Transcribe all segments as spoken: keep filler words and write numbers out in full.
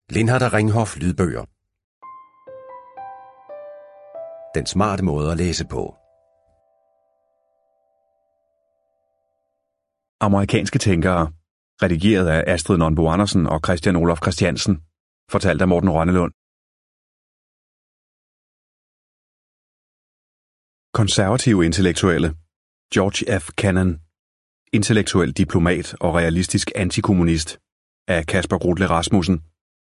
Lindhardt og Ringhof lydbøger. Den smarte måde at læse på. Amerikanske tænkere. Redigeret af Astrid Nonbo Andersen og Christian Olof Christiansen. Fortalt af Morten Rønnelund. Konservative intellektuelle. George F. Kennan. Intellektuel diplomat og realistisk antikommunist. Af Kasper Grutle Rasmussen.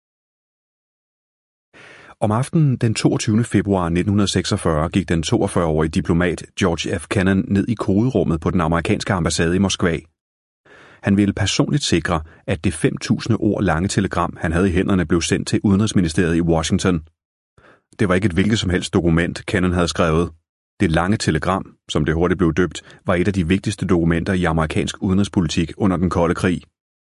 Om aftenen den toogtyvende februar nitten seksogfyrre gik den toogfyrre-årige diplomat George F. Kennan ned i koderummet på den amerikanske ambassade i Moskva. Han ville personligt sikre, at det fem tusind ord lange telegram, han havde i hænderne, blev sendt til Udenrigsministeriet i Washington. Det var ikke et hvilket som helst dokument, Kennan havde skrevet. Det lange telegram, som det hurtigt blev døbt, var et af de vigtigste dokumenter i amerikansk udenrigspolitik under den kolde krig.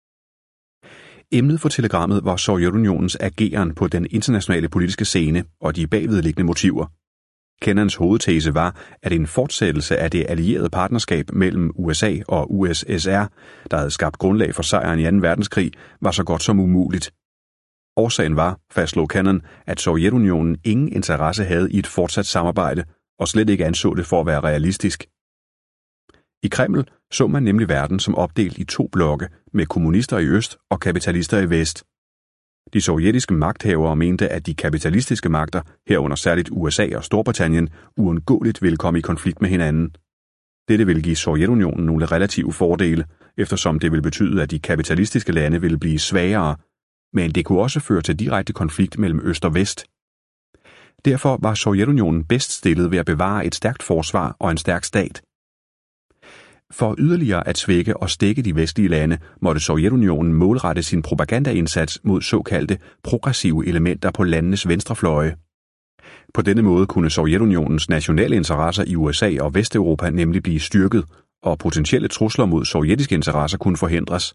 Emnet for telegrammet var Sovjetunionens ageren på den internationale politiske scene og de bagvedliggende motiver. Kennans hovedtese var, at en fortsættelse af det allierede partnerskab mellem U S A og U S S R, der havde skabt grundlag for sejren i anden verdenskrig, var så godt som umuligt. Årsagen var, fastslog Kennan, at Sovjetunionen ingen interesse havde i et fortsat samarbejde, og slet ikke anså det for at være realistisk. I Kreml så man nemlig verden som opdelt i to blokke med kommunister i øst og kapitalister i vest. De sovjetiske magthavere mente, at de kapitalistiske magter, herunder særligt U S A og Storbritannien, uundgåeligt ville komme i konflikt med hinanden. Dette ville give Sovjetunionen nogle relative fordele, eftersom det ville betyde, at de kapitalistiske lande ville blive svagere, men det kunne også føre til direkte konflikt mellem øst og vest. Derfor var Sovjetunionen bedst stillet ved at bevare et stærkt forsvar og en stærk stat. For yderligere at svække og stække de vestlige lande, måtte Sovjetunionen målrette sin propagandaindsats mod såkaldte progressive elementer på landenes venstrefløje. På denne måde kunne Sovjetunionens nationale interesser i U S A og Vesteuropa nemlig blive styrket, og potentielle trusler mod sovjetiske interesser kunne forhindres.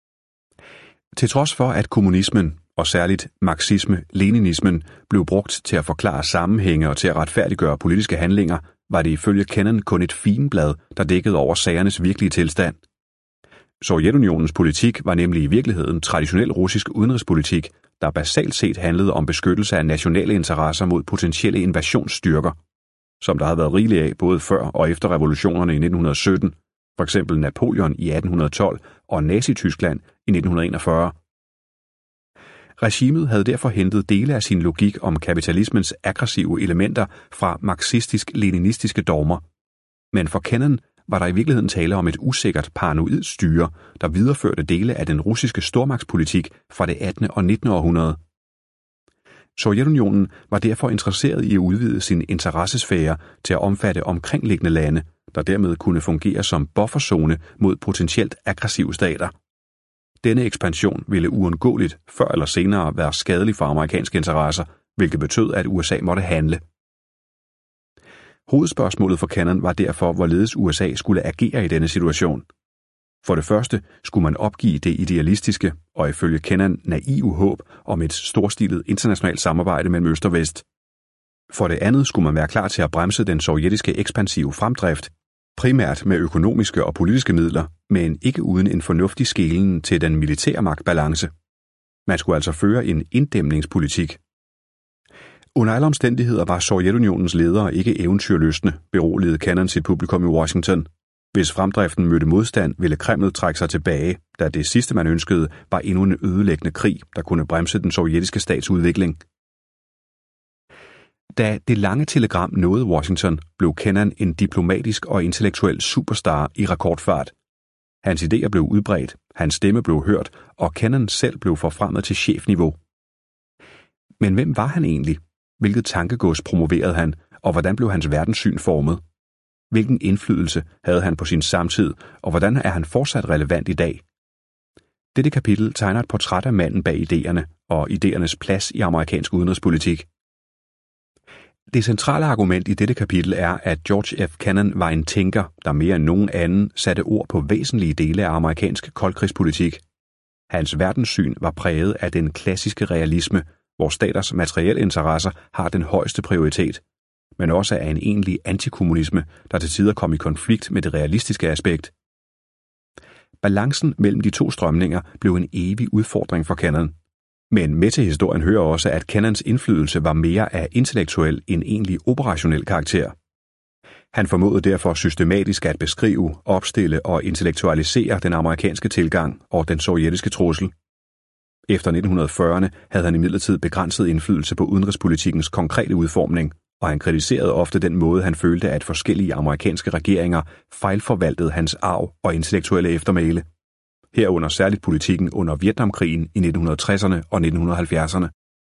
Til trods for, at kommunismen, og særligt marxisme-leninismen, blev brugt til at forklare sammenhænge og til at retfærdiggøre politiske handlinger, var det ifølge Kennan kun et figenblad, der dækkede over sagernes virkelige tilstand. Sovjetunionens politik var nemlig i virkeligheden traditionel russisk udenrigspolitik, der basalt set handlede om beskyttelse af nationale interesser mod potentielle invasionsstyrker, som der havde været rigeligt af både før og efter revolutionerne i nitten sytten, for eksempel Napoleon i atten tolv og Nazi-Tyskland i nitten enogfyrre. Regimet havde derfor hentet dele af sin logik om kapitalismens aggressive elementer fra marxistisk-leninistiske dogmer. Men for Kennan var der i virkeligheden tale om et usikkert paranoid styre, der videreførte dele af den russiske stormagtspolitik fra det attende og nittende århundrede. Sovjetunionen var derfor interesseret i at udvide sin interessesfære til at omfatte omkringliggende lande, der dermed kunne fungere som bufferzone mod potentielt aggressive stater. Denne ekspansion ville uundgåeligt før eller senere være skadelig for amerikanske interesser, hvilket betød, at U S A måtte handle. Hovedspørgsmålet for Kennan var derfor, hvorledes U S A skulle agere i denne situation. For det første skulle man opgive det idealistiske og ifølge Kennan naive håb om et storstilet internationalt samarbejde mellem øst og vest. For det andet skulle man være klar til at bremse den sovjetiske ekspansive fremdrift, primært med økonomiske og politiske midler, men ikke uden en fornuftig skelen til den militære magtbalance. Man skulle altså føre en inddæmningspolitik. Under alle omstændigheder var Sovjetunionens ledere ikke eventyrlystne, beroligede Kennan sit publikum i Washington. Hvis fremdriften mødte modstand, ville Kreml trække sig tilbage, da det sidste man ønskede var endnu en ødelæggende krig, der kunne bremse den sovjetiske stats udvikling. Da det lange telegram nåede Washington, blev Kennan en diplomatisk og intellektuel superstar i rekordfart. Hans idéer blev udbredt, hans stemme blev hørt, og Kennan selv blev forfremmet til chefniveau. Men hvem var han egentlig? Hvilket tankegods promoverede han, og hvordan blev hans verdenssyn formet? Hvilken indflydelse havde han på sin samtid, og hvordan er han fortsat relevant i dag? Dette kapitel tegner et portræt af manden bag idéerne og idéernes plads i amerikansk udenrigspolitik. Det centrale argument i dette kapitel er, at George F. Kennan var en tænker, der mere end nogen anden satte ord på væsentlige dele af amerikansk koldkrigspolitik. Hans verdenssyn var præget af den klassiske realisme, hvor staters materielle interesser har den højeste prioritet, men også af en egentlig antikommunisme, der til tider kom i konflikt med det realistiske aspekt. Balancen mellem de to strømninger blev en evig udfordring for Kennan. Men med til historien hører også, at Kennans indflydelse var mere af intellektuel end egentlig operationel karakter. Han formåede derfor systematisk at beskrive, opstille og intellektualisere den amerikanske tilgang og den sovjetiske trussel. Efter nitten fyrrerne havde han imidlertid begrænset indflydelse på udenrigspolitikkens konkrete udformning, og han kritiserede ofte den måde, han følte, at forskellige amerikanske regeringer fejlforvaltede hans arv og intellektuelle eftermæle. Herunder særligt politikken under Vietnamkrigen i nitten tresserne og nitten halvfjerdserne.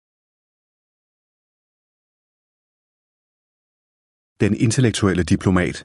Den intellektuelle diplomat.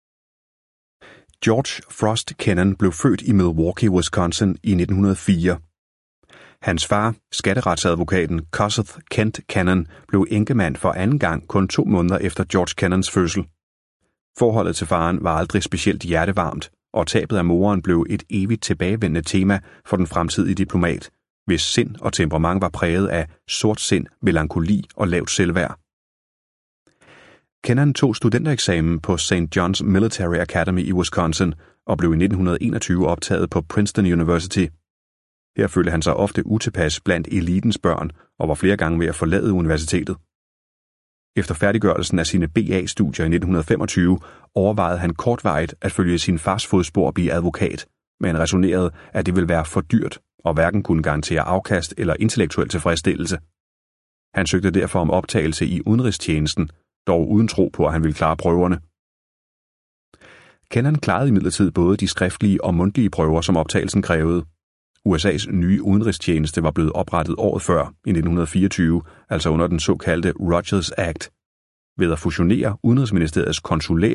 George Frost Kennan blev født i Milwaukee, Wisconsin i nitten hundrede og fire. Hans far, skatteretsadvokaten Kossuth Kent Kennan, blev enkemand for anden gang kun to måneder efter George Kennans fødsel. Forholdet til faren var aldrig specielt hjertevarmt, og tabet af moren blev et evigt tilbagevendende tema for den fremtidige diplomat, hvis sind og temperament var præget af sort sind, melankoli og lavt selvværd. Kennan tog studentereksamen på Saint John's Military Academy i Wisconsin og blev i nitten enogtyve optaget på Princeton University. Her følte han sig ofte utilpas blandt elitens børn og var flere gange ved at forlade universitetet. Efter færdiggørelsen af sine B A-studier i nitten femogtyve overvejede han kortvarigt at følge sin fars fodspor og blive advokat, men resonerede, at det ville være for dyrt og hverken kunne garantere afkast eller intellektuel tilfredsstillelse. Han søgte derfor om optagelse i udenrigstjenesten, dog uden tro på, at han ville klare prøverne. Kennan klarede imidlertid både de skriftlige og mundtlige prøver, som optagelsen krævede. U S A's nye udenrigstjeneste var blevet oprettet året før, i nitten fireogtyve, altså under den såkaldte Rogers Act, ved at fusionere Udenrigsministeriets konsulær